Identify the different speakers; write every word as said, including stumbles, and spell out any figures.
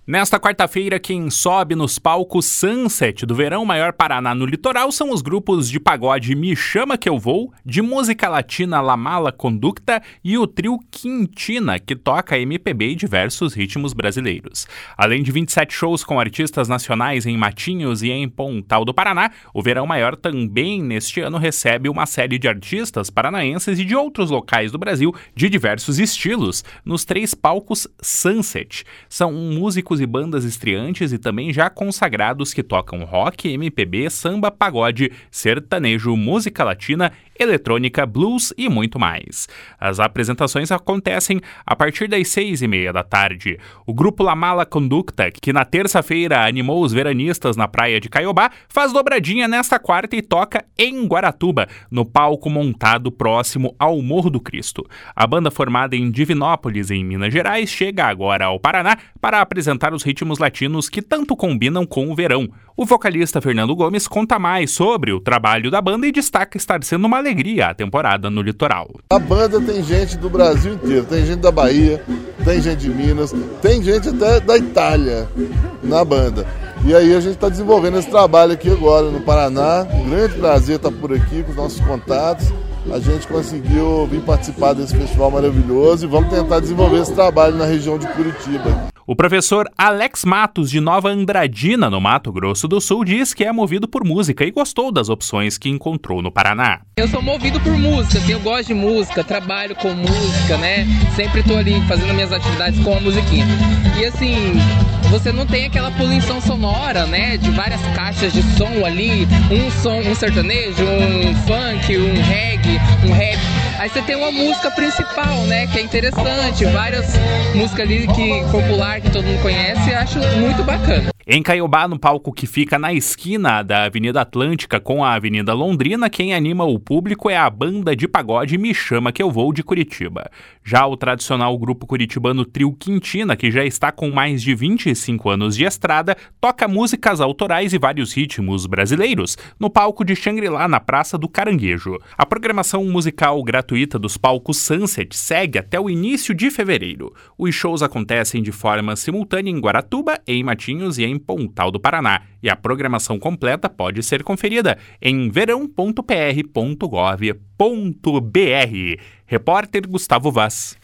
Speaker 1: Nesta quarta-feira, quem sobe nos palcos Sunset do Verão Maior Paraná no litoral são os grupos de pagode Me Chama Que Eu Vou, de música latina La Mala Conducta e o trio Quintina, que toca M P B e diversos ritmos brasileiros. Além de vinte e sete shows com artistas nacionais em Matinhos e em Pontal do Paraná, o Verão Maior também neste ano recebe uma série de artistas paranaenses e de outros locais do Brasil de diversos estilos, nos três palcos Sunset. São músicos e bandas estreantes e também já consagrados que tocam rock, M P B, samba, pagode, sertanejo, música latina, eletrônica, blues e muito mais. As apresentações acontecem a partir das seis e meia da tarde. O grupo La Mala Conducta, que na terça-feira animou os veranistas na praia de Caiobá, faz dobradinha nesta quarta e toca em Guaratuba, no palco montado próximo ao Morro do Cristo. A banda, formada em Divinópolis, em Minas Gerais, chega agora ao Paraná para apresentar os ritmos latinos que tanto combinam com o verão. O vocalista Fernando Gomes conta mais sobre o trabalho da banda e destaca estar sendo uma alegria a temporada no litoral.
Speaker 2: A banda tem gente do Brasil inteiro, tem gente da Bahia, tem gente de Minas, tem gente até da Itália na banda. E aí a gente está desenvolvendo esse trabalho aqui agora no Paraná. Um grande prazer estar por aqui com os nossos contatos. A gente conseguiu vir participar desse festival maravilhoso e vamos tentar desenvolver esse trabalho na região de Curitiba.
Speaker 1: O professor Alex Matos, de Nova Andradina, no Mato Grosso do Sul, diz que é movido por música e gostou das opções que encontrou no Paraná.
Speaker 3: Eu sou movido por música, assim, eu gosto de música, trabalho com música, né? Sempre tô ali fazendo minhas atividades com a musiquinha. E assim, você não tem aquela poluição sonora, né? De várias caixas de som ali, um som, um sertanejo, um funk, um reggae, um rap. Aí você tem uma música principal, né? Que é interessante, várias músicas ali que popular que todo mundo conhece, eu acho muito bacana.
Speaker 1: Em Caiobá, no palco que fica na esquina da Avenida Atlântica com a Avenida Londrina, quem anima o público é a banda de pagode Me Chama Que Eu Vou, de Curitiba. Já o tradicional grupo curitibano Trio Quintina, que já está com mais de vinte e cinco anos de estrada, toca músicas autorais e vários ritmos brasileiros no palco de Xangri-Lá, na Praça do Caranguejo. A programação musical gratuita dos palcos Sunset segue até o início de fevereiro. Os shows acontecem de forma simultânea em Guaratuba, em Matinhos e em Pontal do Paraná, e a programação completa pode ser conferida em verão ponto p r ponto gov ponto b r. Repórter Gustavo Vaz.